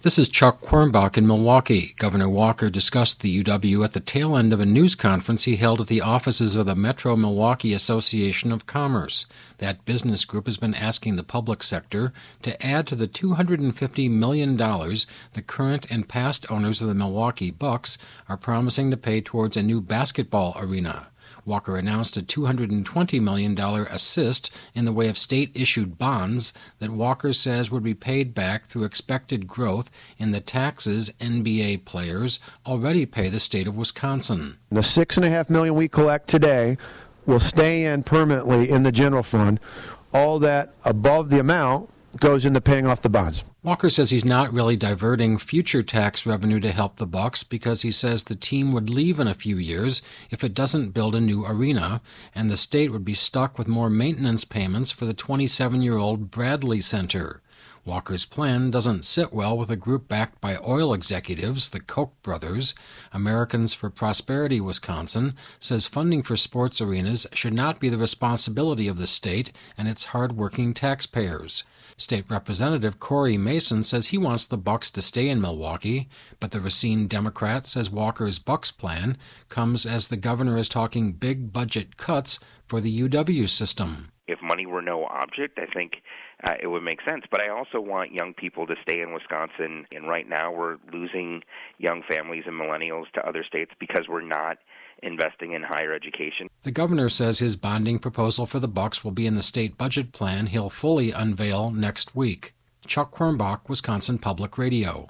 This is Chuck Quirmbach in Milwaukee. Governor Walker discussed the UW at the tail end of a news conference he held at the offices of the Metro Milwaukee Association of Commerce. That business group has been asking the public sector to add to the $250 million the current and past owners of the Milwaukee Bucks are promising to pay towards a new basketball arena. Walker announced a $220 million assist in the way of state-issued bonds that Walker says would be paid back through expected growth in the taxes NBA players already pay the state of Wisconsin. The $6.5 million we collect today will stay in permanently in the general fund. All that above the amount goes into paying off the bonds. Walker says he's not really diverting future tax revenue to help the Bucks because he says the team would leave in a few years if it doesn't build a new arena, and the state would be stuck with more maintenance payments for the 27-year-old Bradley Center. Walker's plan doesn't sit well with a group backed by oil executives, the Koch brothers. Americans for Prosperity Wisconsin says funding for sports arenas should not be the responsibility of the state and its hard-working taxpayers. State Representative Corey Mason says he wants the Bucks to stay in Milwaukee, but the Racine Democrat says Walker's Bucks plan comes as the governor is talking big budget cuts for the UW system. If money were no object, I think it would make sense. But I also want young people to stay in Wisconsin. And right now we're losing young families and millennials to other states because we're not investing in higher education. The governor says his bonding proposal for the Bucks will be in the state budget plan he'll fully unveil next week. Chuck Quirmbach, Wisconsin Public Radio.